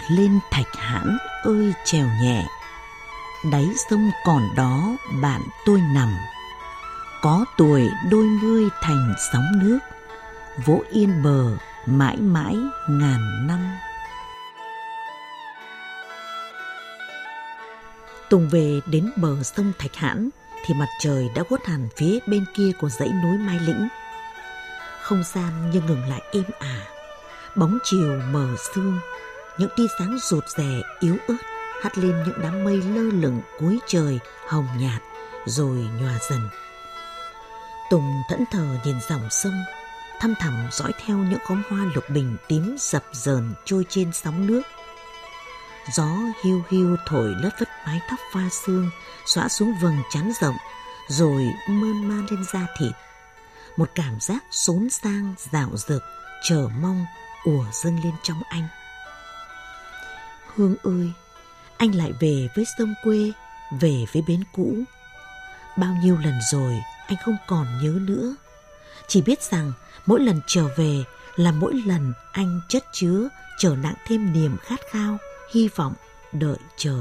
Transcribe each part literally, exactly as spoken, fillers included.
lên Thạch Hãn ơi trèo nhẹ, đáy sông còn đó bạn tôi nằm, có tuổi đôi mươi thành sóng nước, vỗ yên bờ mãi mãi ngàn năm. Tùng về đến bờ sông Thạch Hãn thì mặt trời đã khuất hẳn phía bên kia của dãy núi Mai Lĩnh. Không gian như ngừng lại êm ả, bóng chiều mờ sương, những tia sáng rụt rè yếu ớt hắt lên những đám mây lơ lửng cuối trời hồng nhạt rồi nhòa dần. Tùng thẫn thờ nhìn dòng sông, thăm thẳm dõi theo những khóm hoa lục bình tím dập dờn trôi trên sóng nước. Gió hiu hiu thổi lất phất mái tóc pha sương xõa xuống vầng trán rộng, rồi mơn man lên da thịt. Một cảm giác xốn sang dạo dực, chờ mong ùa dâng lên trong anh. Hương ơi, anh lại về với sông quê, về với bến cũ. Bao nhiêu lần rồi anh không còn nhớ nữa, chỉ biết rằng mỗi lần trở về là mỗi lần anh chất chứa trở nặng thêm niềm khát khao, hy vọng, đợi chờ.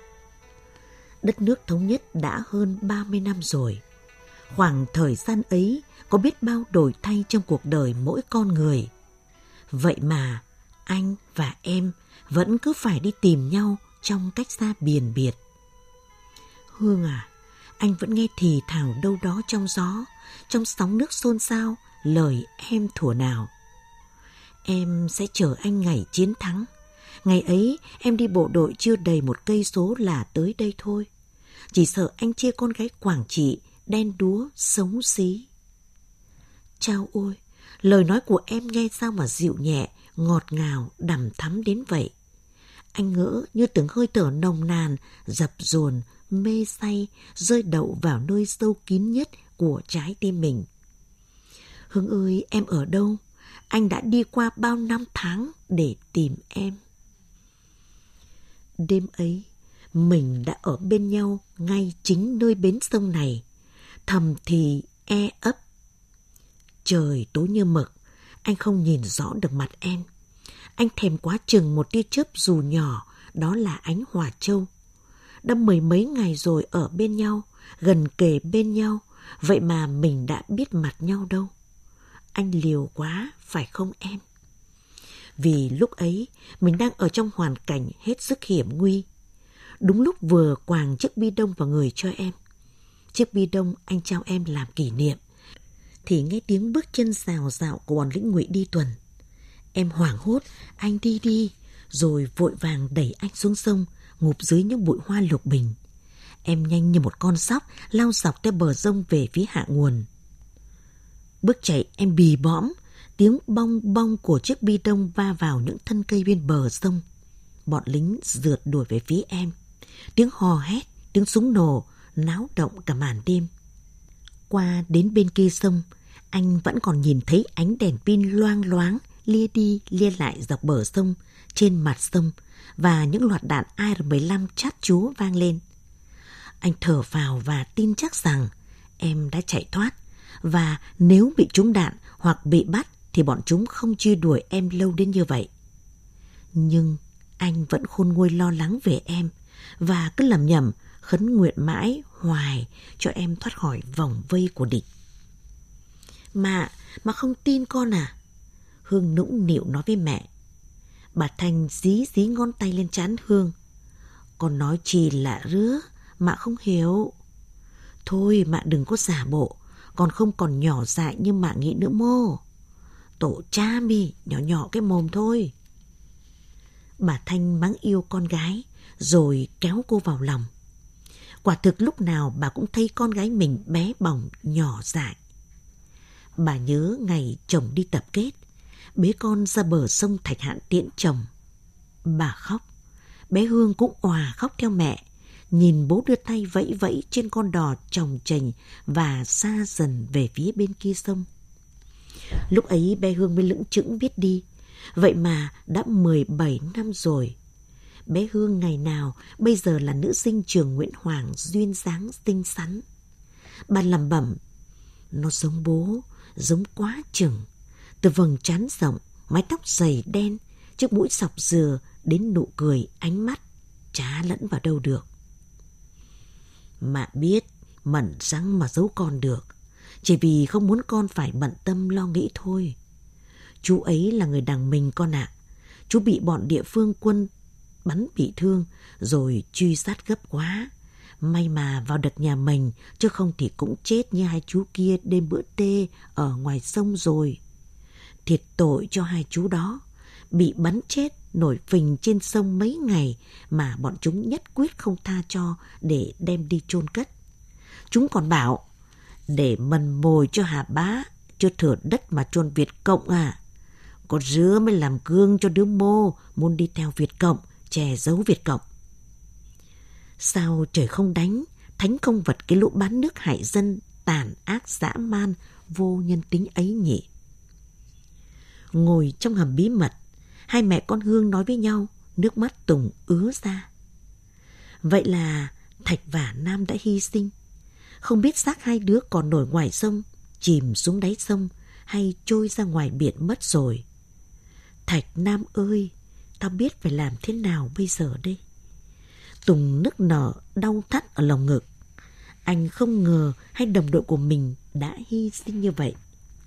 Đất nước thống nhất đã hơn ba mươi năm rồi. Khoảng thời gian ấy có biết bao đổi thay trong cuộc đời mỗi con người. Vậy mà anh và em vẫn cứ phải đi tìm nhau trong cách xa biển biệt. Hương à, anh vẫn nghe thì thào đâu đó trong gió, trong sóng nước xôn xao lời em thuở nào. Em sẽ chờ anh ngày chiến thắng. Ngày ấy em đi bộ đội chưa đầy một cây số là tới đây thôi. Chỉ sợ anh chê con gái Quảng Trị đen đúa xấu xí. Chao ôi, lời nói của em nghe sao mà dịu nhẹ, ngọt ngào, đằm thắm đến vậy. Anh ngỡ như từng hơi thở nồng nàn, dập dồn, mê say, rơi đậu vào nơi sâu kín nhất của trái tim mình. Hương ơi, em ở đâu? Anh đã đi qua bao năm tháng để tìm em. Đêm ấy, mình đã ở bên nhau ngay chính nơi bến sông này, thầm thì e ấp. Trời tối như mực, anh không nhìn rõ được mặt em. Anh thèm quá chừng một tia chớp dù nhỏ, đó là ánh hỏa châu. Đã mười mấy ngày rồi ở bên nhau, gần kề bên nhau, vậy mà mình đã biết mặt nhau đâu. Anh liều quá, phải không em? Vì lúc ấy, mình đang ở trong hoàn cảnh hết sức hiểm nguy. Đúng lúc vừa quàng chiếc bi đông vào người cho em. Chiếc bi đông anh trao em làm kỷ niệm. Thì nghe tiếng bước chân rào rạo của bọn lính ngụy đi tuần. Em hoảng hốt, anh đi đi, rồi vội vàng đẩy anh xuống sông, ngụp dưới những bụi hoa lục bình. Em nhanh như một con sóc, lao dọc theo bờ sông về phía hạ nguồn. Bước chạy em bì bõm, tiếng bong bong của chiếc bi đông va vào những thân cây bên bờ sông. Bọn lính rượt đuổi về phía em. Tiếng hò hét, tiếng súng nổ, náo động cả màn đêm. Qua đến bên kia sông, anh vẫn còn nhìn thấy ánh đèn pin loang loáng, lia đi lia lại dọc bờ sông, trên mặt sông, và những loạt đạn A R mười lăm chát chúa vang lên. Anh thở phào và tin chắc rằng em đã chạy thoát, và nếu bị trúng đạn hoặc bị bắt thì bọn chúng không truy đuổi em lâu đến như vậy. Nhưng anh vẫn khôn nguôi lo lắng về em, và cứ lầm nhầm khấn nguyện mãi hoài cho em thoát khỏi vòng vây của địch. Mà, mà không tin con à? Hương nũng nịu nói với mẹ. Bà Thanh dí dí ngón tay lên trán Hương. Con nói chi lạ rứa, mạ không hiểu. Thôi mạ đừng có giả bộ, con không còn nhỏ dại như mạ nghĩ nữa mô. Tổ cha mi, nhỏ nhỏ cái mồm thôi. Bà Thanh mắng yêu con gái, rồi kéo cô vào lòng. Quả thực lúc nào bà cũng thấy con gái mình bé bỏng, nhỏ dại. Bà nhớ ngày chồng đi tập kết, bế con ra bờ sông Thạch Hãn tiễn chồng. Bà khóc, bé Hương cũng òa khóc theo mẹ, nhìn bố đưa tay vẫy vẫy trên con đò chồng chành và xa dần về phía bên kia sông. Lúc ấy bé Hương mới lững chững biết đi, vậy mà đã mười bảy năm rồi. Bé Hương ngày nào bây giờ là nữ sinh trường Nguyễn Hoàng, duyên dáng xinh xắn. Bà lẩm bẩm, nó giống bố, giống quá chừng. Từ vầng trán rộng, mái tóc dày đen, chiếc mũi sọc dừa đến nụ cười, ánh mắt, chả lẫn vào đâu được. Mạ biết mẩn răng mà giấu con được, chỉ vì không muốn con phải bận tâm lo nghĩ thôi. Chú ấy là người đằng mình con ạ. À. Chú bị bọn địa phương quân bắn bị thương rồi truy sát gấp quá. May mà vào được nhà mình, chứ không thì cũng chết như hai chú kia đêm bữa tê ở ngoài sông rồi. Thiệt tội cho hai chú đó, bị bắn chết nổi phình trên sông mấy ngày mà bọn chúng nhất quyết không tha cho để đem đi chôn cất. Chúng còn bảo, để mần mồi cho Hà Bá, chưa thừa đất mà chôn Việt Cộng à. Có rứa mới làm gương cho đứa mô muốn đi theo Việt Cộng, che giấu Việt Cộng. Sao trời không đánh, thánh không vật cái lũ bán nước hại dân, tàn ác dã man, vô nhân tính ấy nhỉ? Ngồi trong hầm bí mật, hai mẹ con Hương nói với nhau, nước mắt Tùng ứa ra. Vậy là Thạch và Nam đã hy sinh. Không biết xác hai đứa còn nổi ngoài sông, chìm xuống đáy sông hay trôi ra ngoài biển mất rồi. Thạch Nam ơi, tao biết phải làm thế nào bây giờ đây? Tùng nức nở đau thắt ở lòng ngực. Anh không ngờ hai đồng đội của mình đã hy sinh như vậy.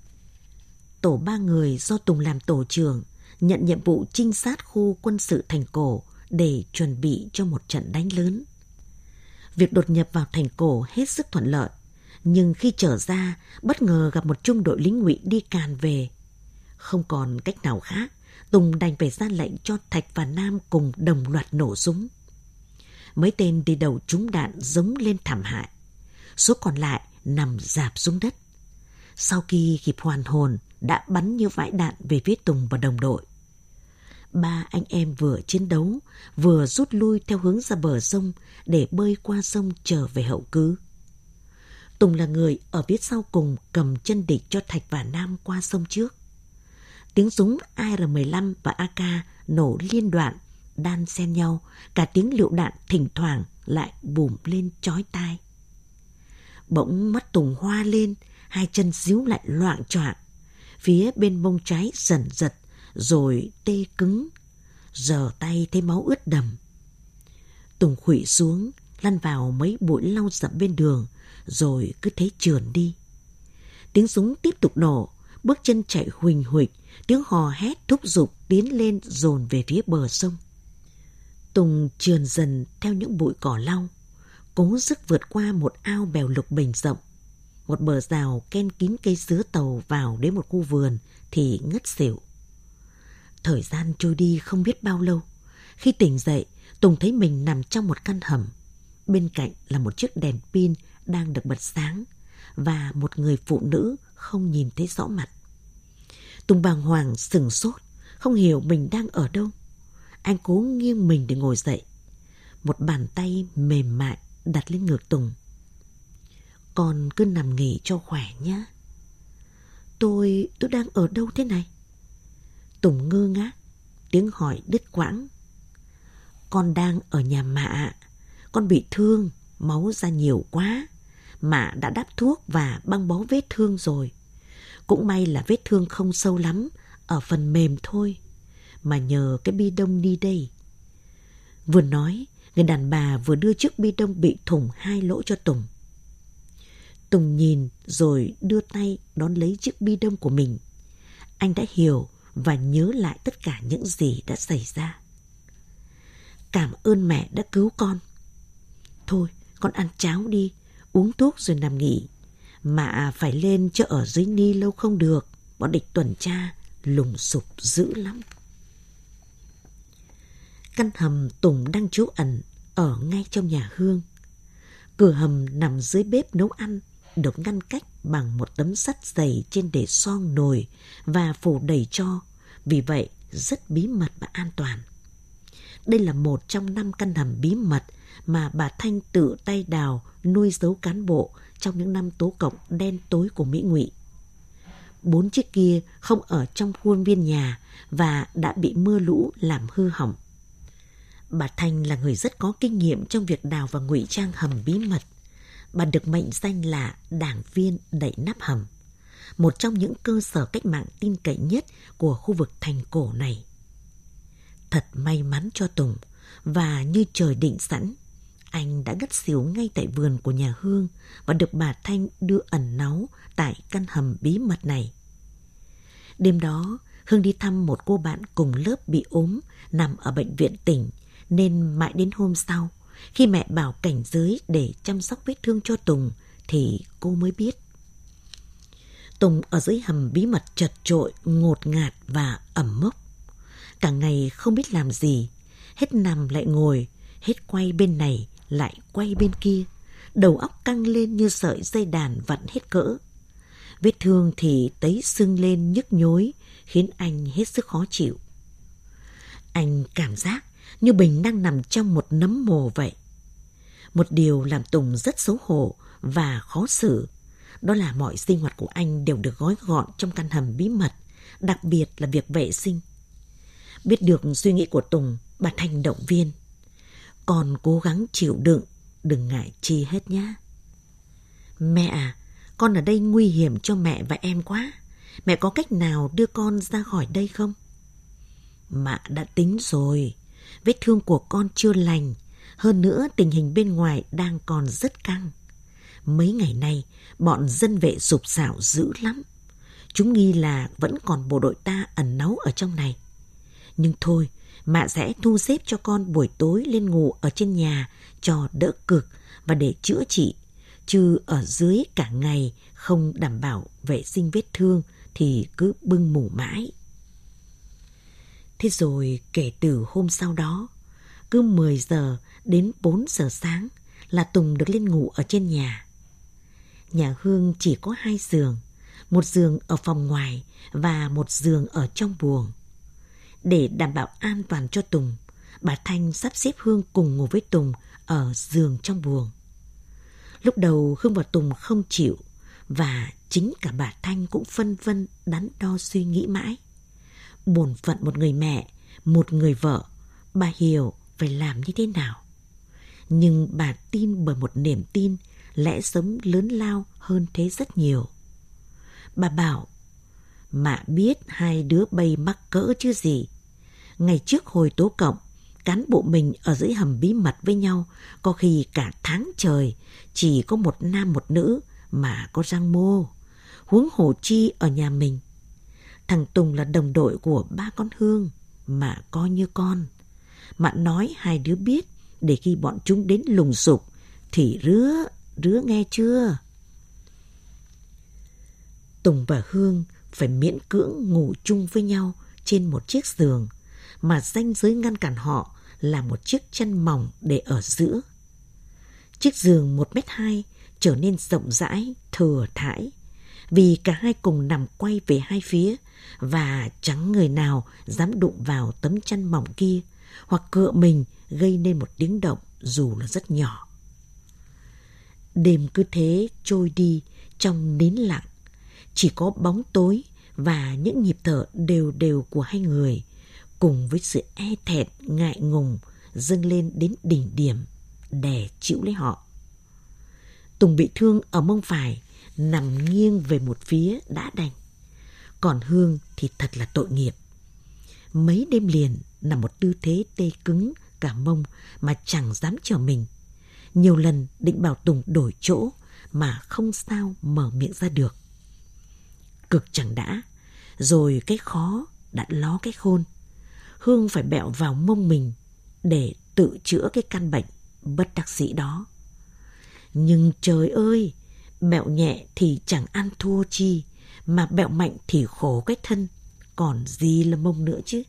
Tổ ba người do Tùng làm tổ trưởng nhận nhiệm vụ trinh sát khu quân sự thành Cổ để chuẩn bị cho một trận đánh lớn. Việc đột nhập vào thành Cổ hết sức thuận lợi, nhưng khi trở ra bất ngờ gặp một trung đội lính ngụy đi càn về. Không còn cách nào khác, Tùng đành phải ra lệnh cho Thạch và Nam cùng đồng loạt nổ súng. Mấy tên đi đầu trúng đạn giống lên thảm hại. Số còn lại nằm rạp xuống đất. Sau khi kịp hoàn hồn, đã bắn như vãi đạn về phía Tùng và đồng đội. Ba anh em vừa chiến đấu, vừa rút lui theo hướng ra bờ sông để bơi qua sông trở về hậu cứ. Tùng là người ở phía sau cùng cầm chân địch cho Thạch và Nam qua sông trước. Tiếng súng A R mười lăm và A K nổ liên đoạn, đan xen nhau, cả tiếng lựu đạn thỉnh thoảng lại bùm lên chói tai. Bỗng mắt Tùng hoa lên, hai chân díu lại loạng choạng. Phía bên mông trái dần giật, rồi tê cứng. Giờ tay thấy máu ướt đầm. Tùng khuỵu xuống, lăn vào mấy bụi lau rậm bên đường, rồi cứ thế trườn đi. Tiếng súng tiếp tục nổ, bước chân chạy huỳnh huỵch, tiếng hò hét thúc giục tiến lên dồn về phía bờ sông. Tùng trườn dần theo những bụi cỏ lau, cố sức vượt qua một ao bèo lục bình rộng. Một bờ rào ken kín cây sứa tàu vào đến một khu vườn thì ngất xỉu. Thời gian trôi đi không biết bao lâu. Khi tỉnh dậy, Tùng thấy mình nằm trong một căn hầm. Bên cạnh là một chiếc đèn pin đang được bật sáng và một người phụ nữ không nhìn thấy rõ mặt. Tùng bàng hoàng sửng sốt, không hiểu mình đang ở đâu. Anh cố nghiêng mình để ngồi dậy. Một bàn tay mềm mại đặt lên ngực Tùng. Con cứ nằm nghỉ cho khỏe nhé. Tôi, tôi đang ở đâu thế này? Tùng ngơ ngác, tiếng hỏi đứt quãng. Con đang ở nhà Mạ. Con bị thương, máu ra nhiều quá. Mạ đã đắp thuốc và băng bó vết thương rồi. Cũng may là vết thương không sâu lắm, ở phần mềm thôi. Mà nhờ cái bi đông đi đây. Vừa nói, người đàn bà vừa đưa chiếc bi đông bị thủng hai lỗ cho Tùng. Tùng nhìn rồi đưa tay đón lấy chiếc bi đông của mình. Anh đã hiểu và nhớ lại tất cả những gì đã xảy ra. Cảm ơn mẹ đã cứu con. Thôi, con ăn cháo đi, uống thuốc rồi nằm nghỉ. Mạ phải lên chứ ở dưới ni lâu không được. Bọn địch tuần tra lùng sục dữ lắm. Căn hầm Tùng đang trú ẩn ở ngay trong nhà Hương. Cửa hầm nằm dưới bếp nấu ăn, được ngăn cách bằng một tấm sắt dày trên để xoong nồi và phủ đầy tro, vì vậy rất bí mật và an toàn. Đây là một trong năm căn hầm bí mật mà bà Thanh tự tay đào nuôi giấu cán bộ trong những năm tố cộng đen tối của Mỹ Ngụy. Bốn chiếc kia không ở trong khuôn viên nhà và đã bị mưa lũ làm hư hỏng. Bà Thanh là người rất có kinh nghiệm trong việc đào và ngụy trang hầm bí mật. Bà được mệnh danh là đảng viên đậy nắp hầm, một trong những cơ sở cách mạng tin cậy nhất của khu vực thành Cổ này. Thật may mắn cho Tùng, và như trời định sẵn, anh đã ngất xỉu ngay tại vườn của nhà Hương và được bà Thanh đưa ẩn náu tại căn hầm bí mật này. Đêm đó, Hương đi thăm một cô bạn cùng lớp bị ốm, nằm ở bệnh viện tỉnh, nên mãi đến hôm sau, khi mẹ bảo cảnh giới để chăm sóc vết thương cho Tùng, thì cô mới biết. Tùng ở dưới hầm bí mật chật chội, ngột ngạt và ẩm mốc. Cả ngày không biết làm gì, hết nằm lại ngồi, hết quay bên này lại quay bên kia, đầu óc căng lên như sợi dây đàn vặn hết cỡ. Vết thương thì tấy sưng lên nhức nhối, khiến anh hết sức khó chịu. Anh cảm giác như mình đang nằm trong một nấm mồ vậy. Một điều làm Tùng rất xấu hổ và khó xử, đó là mọi sinh hoạt của anh đều được gói gọn trong căn hầm bí mật, đặc biệt là việc vệ sinh. Biết được suy nghĩ của Tùng, bà Thanh động viên. Con cố gắng chịu đựng, đừng ngại chi hết nhá. Mẹ à, con ở đây nguy hiểm cho mẹ và em quá. Mẹ có cách nào đưa con ra khỏi đây không? Mẹ đã tính rồi, vết thương của con chưa lành. Hơn nữa tình hình bên ngoài đang còn rất căng. Mấy ngày nay, bọn dân vệ sục sạo dữ lắm. Chúng nghi là vẫn còn bộ đội ta ẩn náu ở trong này. Nhưng thôi, mẹ sẽ thu xếp cho con buổi tối lên ngủ ở trên nhà cho đỡ cực và để chữa trị. Chứ ở dưới cả ngày không đảm bảo vệ sinh vết thương thì cứ bưng mủ mãi. Thế rồi kể từ hôm sau đó, cứ mười giờ đến bốn giờ sáng là Tùng được lên ngủ ở trên nhà. Nhà Hương chỉ có hai giường, một giường ở phòng ngoài và một giường ở trong buồng. Để đảm bảo an toàn cho Tùng, bà Thanh sắp xếp Hương cùng ngủ với Tùng ở giường trong buồng. Lúc đầu Hương và Tùng không chịu, và chính cả bà Thanh cũng phân vân đắn đo suy nghĩ mãi. Bổn phận một người mẹ, một người vợ, bà hiểu phải làm như thế nào. Nhưng bà tin bởi một niềm tin lẽ sống lớn lao hơn thế rất nhiều. Bà bảo, mạ biết hai đứa bay mắc cỡ chứ gì. Ngày trước hồi tố cộng, cán bộ mình ở dưới hầm bí mật với nhau, có khi cả tháng trời, chỉ có một nam một nữ mà có răng mô. Huống hồ chi ở nhà mình. Thằng Tùng là đồng đội của ba con Hương, mà coi như con. Mạ nói hai đứa biết, để khi bọn chúng đến lùng sục, thì rứa, rứa nghe chưa? Tùng và Hương phải miễn cưỡng ngủ chung với nhau trên một chiếc giường, mà ranh giới ngăn cản họ là một chiếc chăn mỏng để ở giữa. Chiếc giường một mét hai trở nên rộng rãi, thừa thãi, vì cả hai cùng nằm quay về hai phía, và chẳng người nào dám đụng vào tấm chăn mỏng kia, hoặc cựa mình gây nên một tiếng động dù là rất nhỏ. Đêm cứ thế trôi đi trong nín lặng, chỉ có bóng tối và những nhịp thở đều đều của hai người, cùng với sự e thẹn ngại ngùng dâng lên đến đỉnh điểm, đè chịu lấy họ. Tùng bị thương ở mông phải, nằm nghiêng về một phía đã đành. Còn Hương thì thật là tội nghiệp. Mấy đêm liền nằm một tư thế tê cứng cả mông mà chẳng dám trở mình. Nhiều lần định bảo Tùng đổi chỗ mà không sao mở miệng ra được. Cực chẳng đã, rồi cái khó đã ló cái khôn. Hương phải bẹo vào mông mình để tự chữa cái căn bệnh bất đắc dĩ đó. Nhưng trời ơi, bẹo nhẹ thì chẳng ăn thua chi, mà bẹo mạnh thì khổ cái thân, còn gì là mông nữa chứ.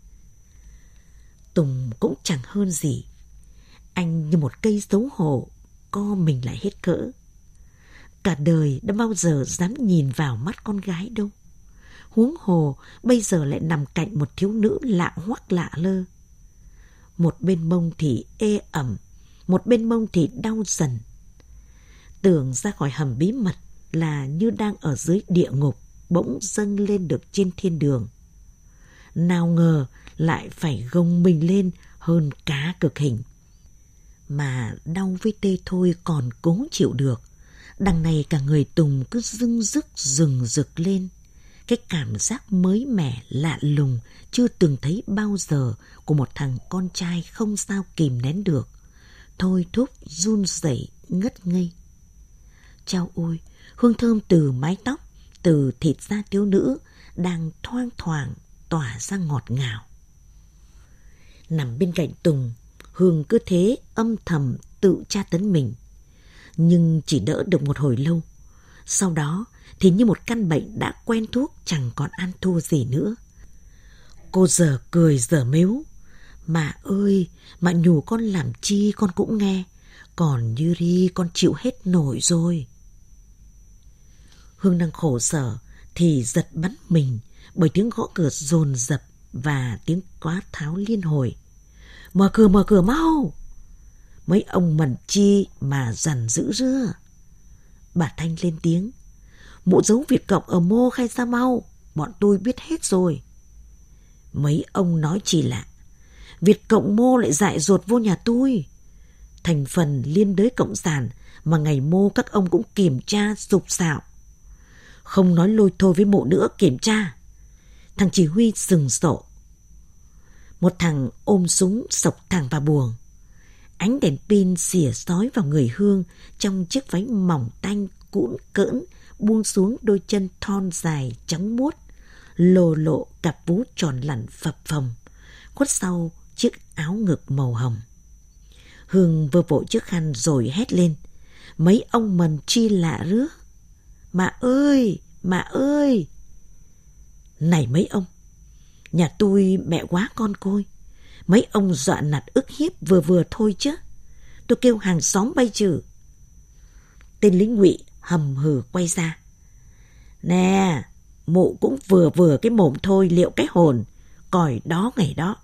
Tùng cũng chẳng hơn gì. Anh như một cây xấu hổ, co mình lại hết cỡ. Cả đời đã bao giờ dám nhìn vào mắt con gái đâu. Huống hồ bây giờ lại nằm cạnh một thiếu nữ lạ hoắc lạ lơ. Một bên mông thì ê ẩm, một bên mông thì đau dần. Tưởng ra khỏi hầm bí mật là như đang ở dưới địa ngục, bỗng dâng lên được trên thiên đường. Nào ngờ lại phải gồng mình lên hơn cá cực hình. Mà đau với tê thôi còn cố chịu được. Đằng này cả người Tùng cứ dưng dứt rừng rực lên. Cái cảm giác mới mẻ, lạ lùng, chưa từng thấy bao giờ của một thằng con trai không sao kìm nén được. Thôi thúc run rẩy ngất ngây. Chao ôi, hương thơm từ mái tóc, từ thịt da thiếu nữ đang thoang thoảng tỏa ra ngọt ngào. Nằm bên cạnh Tùng, Hương cứ thế âm thầm tự tra tấn mình. Nhưng chỉ đỡ được một hồi lâu. Sau đó thì như một căn bệnh đã quen thuốc, chẳng còn ăn thua gì nữa. Cô giờ cười giờ mếu. Mà ơi, mà nhủ con làm chi con cũng nghe. Còn như ri con chịu hết nổi rồi. Hương đang khổ sở thì giật bắn mình bởi tiếng gõ cửa dồn dập và tiếng quát tháo liên hồi. Mở cửa, mở cửa mau! Mấy ông mần chi mà dằn dữ rưa. Bà Thanh lên tiếng. Mụ giấu Việt Cộng ở mô khai ra mau, bọn tôi biết hết rồi. Mấy ông nói chỉ lạ. Việt Cộng mô lại dại dột vô nhà tôi. Thành phần liên đới cộng sản mà ngày mô các ông cũng kiểm tra sục sạo. Không nói lôi thôi với mụ nữa, kiểm tra. Thằng chỉ huy sừng sộ. Một thằng ôm súng sộc thẳng vào buồng. Ánh đèn pin xỉa xói vào người Hương trong chiếc váy mỏng tanh cũn cỡn buông xuống đôi chân thon dài trắng muốt, lồ lộ cặp vú tròn lẳn phập phồng, khuất sau chiếc áo ngực màu hồng. Hương vơ vội chiếc khăn rồi hét lên. Mấy ông mần chi lạ rứa. Mà ơi, mà ơi! Này mấy ông, nhà tôi mẹ quá con côi. Mấy ông dọa nạt ức hiếp vừa vừa thôi chứ. Tôi kêu hàng xóm bay trừ. Tên lính ngụy hầm hừ quay ra. Nè, mụ cũng vừa vừa cái mồm thôi, liệu cái hồn. Còi đó ngày đó.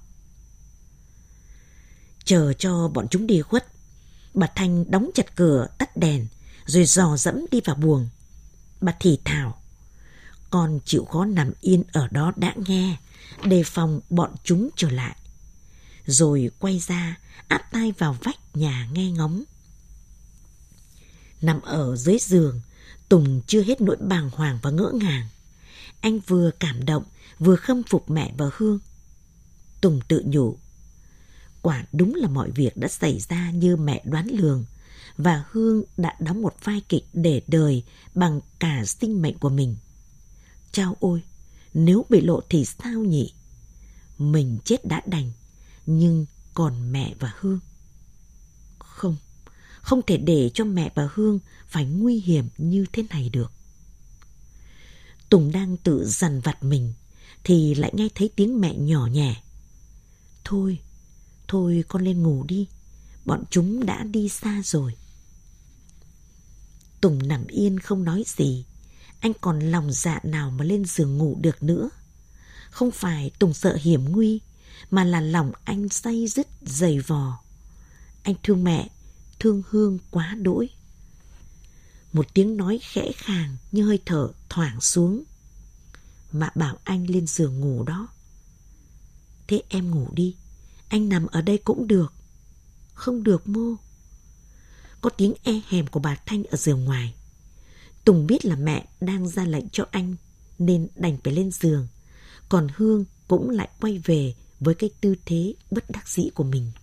Chờ cho bọn chúng đi khuất, bà Thanh đóng chặt cửa, tắt đèn, rồi dò dẫm đi vào buồng. Bà thì thào. Con chịu khó nằm yên ở đó đã nghe, đề phòng bọn chúng trở lại. Rồi quay ra, áp tai vào vách nhà nghe ngóng. Nằm ở dưới giường, Tùng chưa hết nỗi bàng hoàng và ngỡ ngàng. Anh vừa cảm động, vừa khâm phục mẹ và Hương. Tùng tự nhủ. Quả đúng là mọi việc đã xảy ra như mẹ đoán lường, và Hương đã đóng một vai kịch để đời bằng cả sinh mệnh của mình. Chao ôi, nếu bị lộ thì sao nhỉ? Mình chết đã đành, nhưng còn mẹ và Hương. Không, không thể để cho mẹ và Hương phải nguy hiểm như thế này được. Tùng đang tự dằn vặt mình, thì lại nghe thấy tiếng mẹ nhỏ nhẹ. Thôi, thôi con lên ngủ đi, bọn chúng đã đi xa rồi. Tùng nằm yên không nói gì. Anh còn lòng dạ nào mà lên giường ngủ được nữa. Không phải Tùng sợ hiểm nguy, mà là lòng anh day dứt dày vò. Anh thương mẹ, thương Hương quá đỗi. Một tiếng nói khẽ khàng như hơi thở thoảng xuống. Mạ bảo anh lên giường ngủ đó. Thế em ngủ đi, anh nằm ở đây cũng được. Không được Mô. Có tiếng e hèm của bà Thanh ở giường ngoài. Tùng biết là mẹ đang ra lệnh cho anh nên đành phải lên giường. Còn Hương cũng lại quay về với cái tư thế bất đắc dĩ của mình.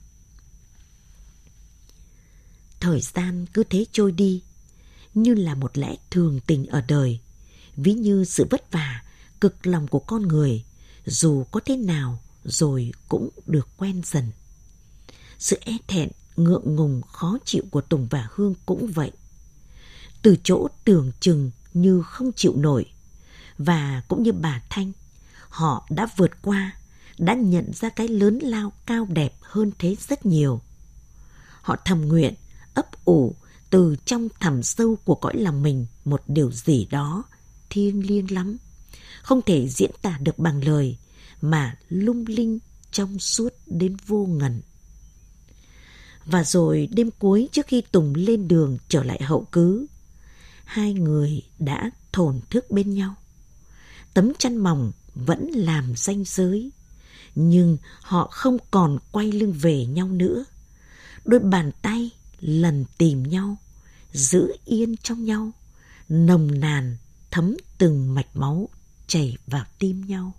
Thời gian cứ thế trôi đi, như là một lẽ thường tình ở đời, ví như sự vất vả, cực lòng của con người, dù có thế nào rồi cũng được quen dần. Sự e thẹn, ngượng ngùng, khó chịu của Tùng và Hương cũng vậy. Từ chỗ tưởng chừng như không chịu nổi, và cũng như bà Thanh, họ đã vượt qua, đã nhận ra cái lớn lao cao đẹp hơn thế rất nhiều. Họ thầm nguyện, ấp ủ từ trong thẳm sâu của cõi lòng mình một điều gì đó thiêng liêng lắm, không thể diễn tả được bằng lời, mà lung linh trong suốt đến vô ngần. Và rồi đêm cuối trước khi Tùng lên đường trở lại hậu cứ, hai người đã thổn thức bên nhau. Tấm chăn mỏng vẫn làm ranh giới, nhưng họ không còn quay lưng về nhau nữa. Đôi bàn tay lần tìm nhau, giữ yên trong nhau, nồng nàn thấm từng mạch máu chảy vào tim nhau.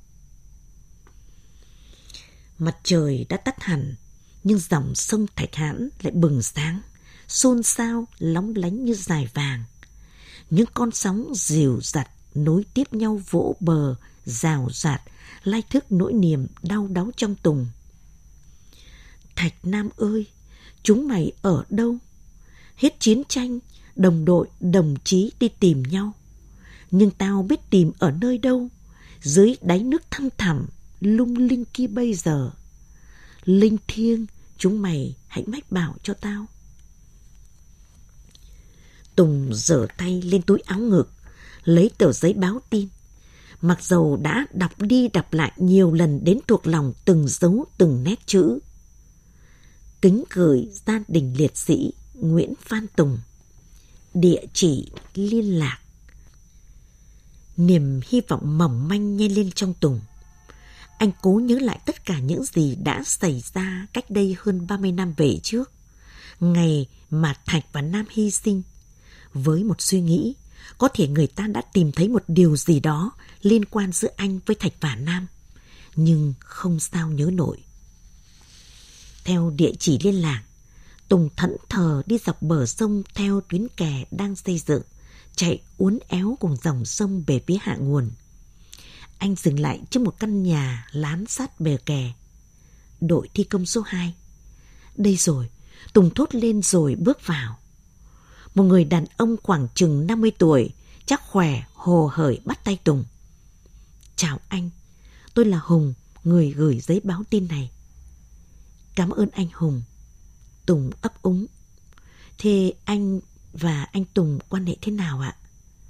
Mặt trời đã tắt hẳn, nhưng dòng sông Thạch Hãn lại bừng sáng, xôn xao lóng lánh như dải vàng. Những con sóng dìu dặt nối tiếp nhau vỗ bờ, rào rạt, lai thức nỗi niềm đau đáu trong Tùng. Thạch Nam ơi, chúng mày ở đâu? Hết chiến tranh, đồng đội, đồng chí đi tìm nhau. Nhưng tao biết tìm ở nơi đâu, dưới đáy nước thăm thẳm, lung linh kia bây giờ. Linh thiêng, chúng mày hãy mách bảo cho tao. Tùng giở tay lên túi áo ngực, lấy tờ giấy báo tin. Mặc dầu đã đọc đi đọc lại nhiều lần đến thuộc lòng từng dấu từng nét chữ. Kính gửi gia đình liệt sĩ Nguyễn Phan Tùng. Địa chỉ liên lạc. Niềm hy vọng mỏng manh nhen lên trong Tùng. Anh cố nhớ lại tất cả những gì đã xảy ra cách đây hơn ba mươi năm về trước, ngày mà Thạch và Nam hy sinh, với một suy nghĩ có thể người ta đã tìm thấy một điều gì đó liên quan giữa anh với Thạch và Nam, nhưng không sao nhớ nổi. Theo địa chỉ liên lạc, Tùng thẫn thờ đi dọc bờ sông theo tuyến kè đang xây dựng, chạy uốn éo cùng dòng sông về phía hạ nguồn. Anh dừng lại trước một căn nhà lán sát bờ kè. Đội thi công số hai. Đây rồi, Tùng thốt lên rồi bước vào. Một người đàn ông khoảng chừng năm mươi tuổi, chắc khỏe, hồ hởi bắt tay Tùng. Chào anh, tôi là Hùng, người gửi giấy báo tin này. Cảm ơn anh Hùng. Tùng ấp úng. Thế anh và anh Tùng quan hệ thế nào ạ?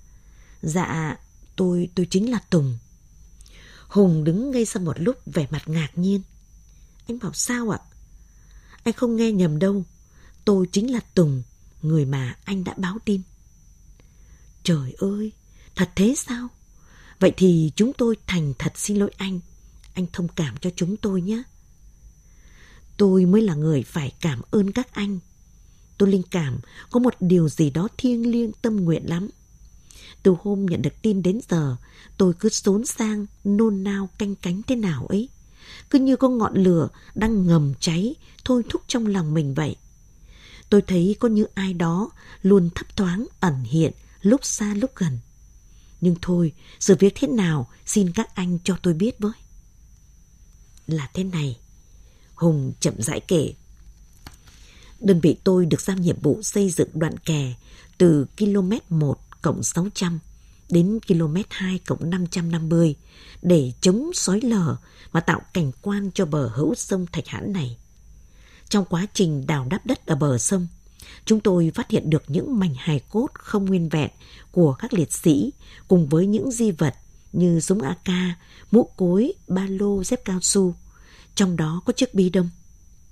Dạ, tôi, tôi chính là Tùng. Hùng đứng ngây ra một lúc vẻ mặt ngạc nhiên. Anh bảo sao ạ? Anh không nghe nhầm đâu. Tôi chính là Tùng, người mà anh đã báo tin. Trời ơi, thật thế sao? Vậy thì chúng tôi thành thật xin lỗi anh. Anh thông cảm cho chúng tôi nhé. Tôi mới là người phải cảm ơn các anh. Tôi linh cảm có một điều gì đó thiêng liêng tâm nguyện lắm. Từ hôm nhận được tin đến giờ, tôi cứ xốn sang, nôn nao canh cánh thế nào ấy. Cứ như có ngọn lửa đang ngầm cháy, thôi thúc trong lòng mình vậy. Tôi thấy có như ai đó luôn thấp thoáng ẩn hiện, lúc xa lúc gần. Nhưng thôi, sự việc thế nào xin các anh cho tôi biết với. Là thế này, Hùng chậm rãi kể. Đơn vị tôi được giao nhiệm vụ xây dựng đoạn kè từ km một cộng sáu trăm đến km hai cộng năm trăm năm mươi để chống xói lở và tạo cảnh quan cho bờ hữu sông Thạch Hãn này. Trong quá trình đào đắp đất ở bờ sông, chúng tôi phát hiện được những mảnh hài cốt không nguyên vẹn của các liệt sĩ cùng với những di vật như súng a ca, mũ cối, ba lô, dép cao su. Trong đó có chiếc bi đông.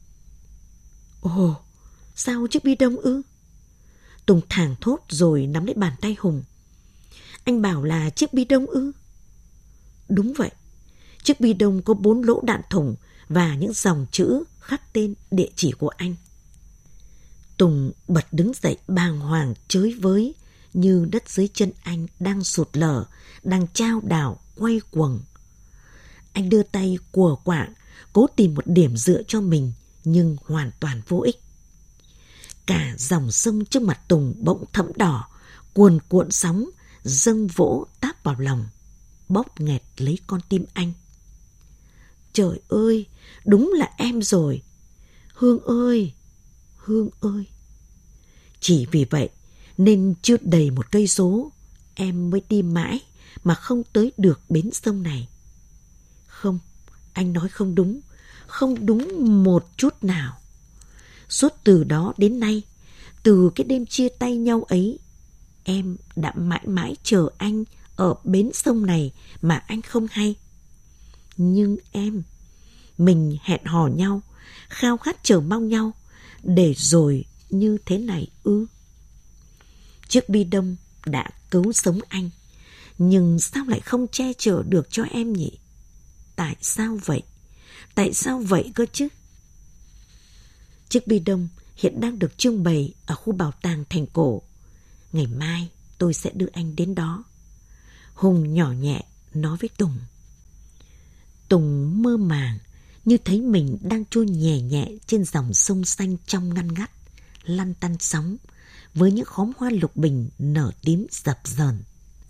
Ồ, sao chiếc bi đông ư? Tùng thảng thốt rồi nắm lấy bàn tay Hùng. Anh bảo là chiếc bi đông ư? Đúng vậy. Chiếc bi đông có bốn lỗ đạn thủng và những dòng chữ khắc tên địa chỉ của anh. Tùng bật đứng dậy bàng hoàng chới với, như đất dưới chân anh đang sụt lở, đang chao đảo, quay cuồng. Anh đưa tay quờ quạng, cố tìm một điểm dựa cho mình, nhưng hoàn toàn vô ích. Cả dòng sông trước mặt Tùng bỗng thẫm đỏ, cuồn cuộn sóng, dâng vỗ táp vào lòng, bóp nghẹt lấy con tim anh. Trời ơi, đúng là em rồi. Hương ơi, Hương ơi. Chỉ vì vậy nên chưa đầy một cây số, em mới đi mãi mà không tới được bến sông này. Không, anh nói không đúng, không đúng một chút nào. Suốt từ đó đến nay, từ cái đêm chia tay nhau ấy, em đã mãi mãi chờ anh ở bến sông này mà anh không hay. Nhưng em, mình hẹn hò nhau, khao khát chờ mong nhau, để rồi như thế này ư? Chiếc bi đông đã cứu sống anh, nhưng sao lại không che chở được cho em nhỉ? Tại sao vậy? Tại sao vậy cơ chứ? Chiếc bi đông hiện đang được trưng bày ở khu bảo tàng Thành Cổ. Ngày mai tôi sẽ đưa anh đến đó. Hùng nhỏ nhẹ nói với Tùng. Tùng mơ màng như thấy mình đang trôi nhẹ nhẹ trên dòng sông xanh trong ngăn ngắt, lăn tăn sóng, với những khóm hoa lục bình nở tím dập dờn.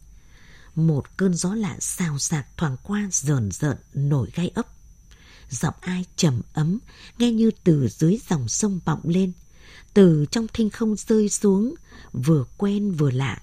Một cơn gió lạ xào xạc thoảng qua rờn rợn nổi gai ốc. Giọng ai trầm ấm, nghe như từ dưới dòng sông vọng lên, từ trong thinh không rơi xuống, vừa quen vừa lạ.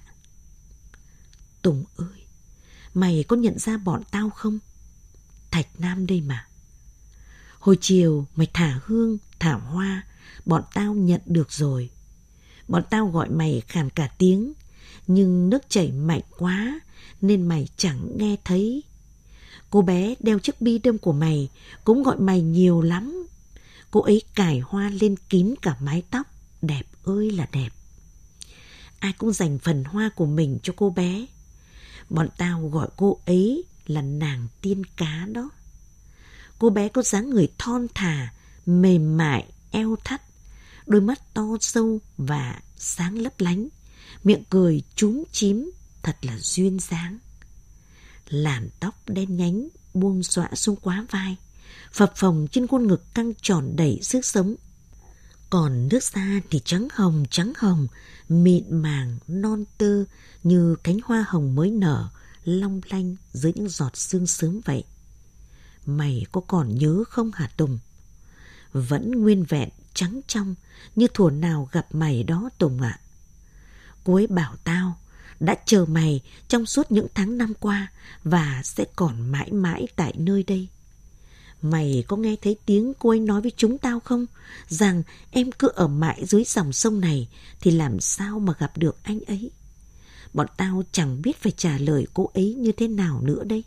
Tùng ơi, mày có nhận ra bọn tao không? Thạch Nam đây mà. Hồi chiều mày thả hương, thả hoa, bọn tao nhận được rồi. Bọn tao gọi mày khàn cả tiếng, nhưng nước chảy mạnh quá nên mày chẳng nghe thấy. Cô bé đeo chiếc bi đâm của mày cũng gọi mày nhiều lắm. Cô ấy cài hoa lên kín cả mái tóc, đẹp ơi là đẹp. Ai cũng dành phần hoa của mình cho cô bé. Bọn tao gọi cô ấy là nàng tiên cá đó. Cô bé có dáng người thon thả, mềm mại, eo thắt, đôi mắt to sâu và sáng lấp lánh, miệng cười chúm chím, thật là duyên dáng. Làn tóc đen nhánh buông xõa xuống quá vai, phập phồng trên khuôn ngực căng tròn đầy sức sống. Còn nước da thì trắng hồng trắng hồng, mịn màng non tơ như cánh hoa hồng mới nở, long lanh dưới những giọt sương sớm vậy. Mày có còn nhớ không hả Tùng? Vẫn nguyên vẹn trắng trong như thuở nào gặp mày đó Tùng ạ. À. Cô ấy bảo tao đã chờ mày trong suốt những tháng năm qua và sẽ còn mãi mãi tại nơi đây. Mày có nghe thấy tiếng cô ấy nói với chúng tao không? Rằng em cứ ở mãi dưới dòng sông này thì làm sao mà gặp được anh ấy? Bọn tao chẳng biết phải trả lời cô ấy như thế nào nữa đây.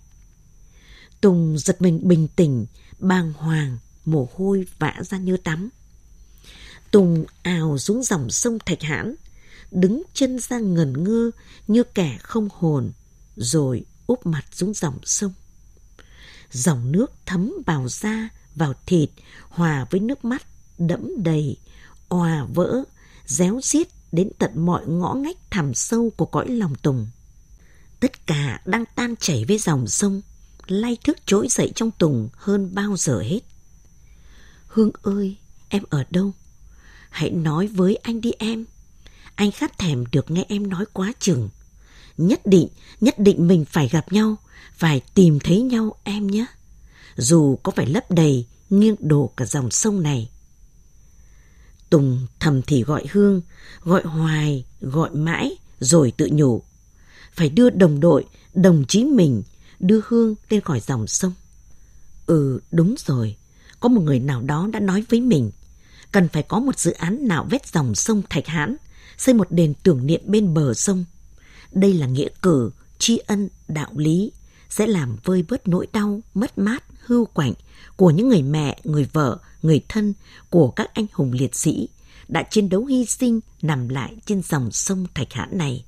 Tùng giật mình bình tĩnh, bàng hoàng, mồ hôi vã ra như tắm. Tùng ào xuống dòng sông Thạch Hãn, đứng chân ra ngẩn ngơ như kẻ không hồn, rồi úp mặt xuống dòng sông. Dòng nước thấm vào da, vào thịt, hòa với nước mắt đẫm đầy, òa vỡ, réo xiết đến tận mọi ngõ ngách thẳm sâu của cõi lòng Tùng. Tất cả đang tan chảy với dòng sông, lay thức trỗi dậy trong Tùng hơn bao giờ hết. Hương ơi, em ở đâu? Hãy nói với anh đi em. Anh khát thèm được nghe em nói quá chừng. Nhất định, nhất định mình phải gặp nhau, phải tìm thấy nhau em nhé. Dù có phải lấp đầy, nghiêng đổ cả dòng sông này. Tùng thầm thì gọi Hương, gọi hoài, gọi mãi, rồi tự nhủ. Phải đưa đồng đội, đồng chí mình, đưa Hương lên khỏi dòng sông. Ừ, đúng rồi. Có một người nào đó đã nói với mình, cần phải có một dự án nạo vét dòng sông Thạch Hãn, xây một đền tưởng niệm bên bờ sông. Đây là nghĩa cử, tri ân, đạo lý, sẽ làm vơi bớt nỗi đau, mất mát, hưu quạnh của những người mẹ, người vợ, người thân của các anh hùng liệt sĩ đã chiến đấu hy sinh nằm lại trên dòng sông Thạch Hãn này.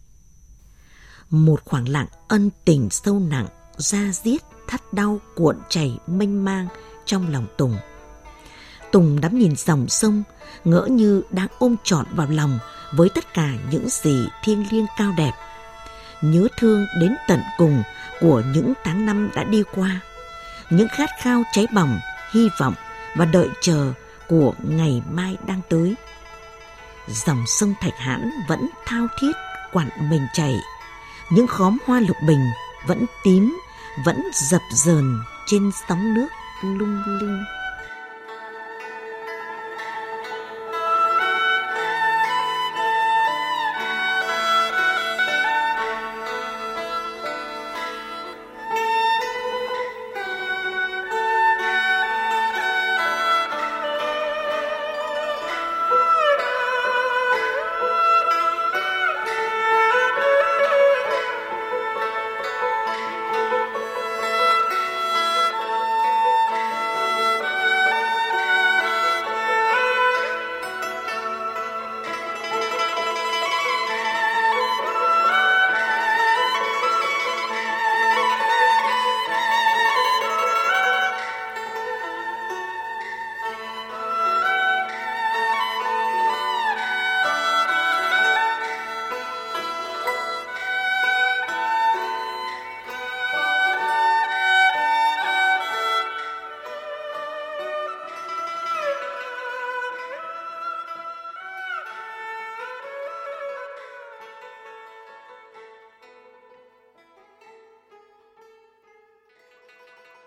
Một khoảng lặng ân tình sâu nặng, da diết, thắt đau cuộn chảy mênh mang trong lòng Tùng. Tùng đắm nhìn dòng sông, ngỡ như đang ôm trọn vào lòng với tất cả những gì thiêng liêng cao đẹp. Nhớ thương đến tận cùng của những tháng năm đã đi qua, những khát khao cháy bỏng, hy vọng và đợi chờ của ngày mai đang tới. Dòng sông Thạch Hãn vẫn thao thiết quặn mình chảy, những khóm hoa lục bình vẫn tím, vẫn dập dờn trên sóng nước lung linh.